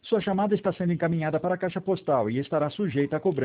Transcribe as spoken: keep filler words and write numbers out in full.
Sua chamada está sendo encaminhada para a caixa postal e estará sujeita a cobrança.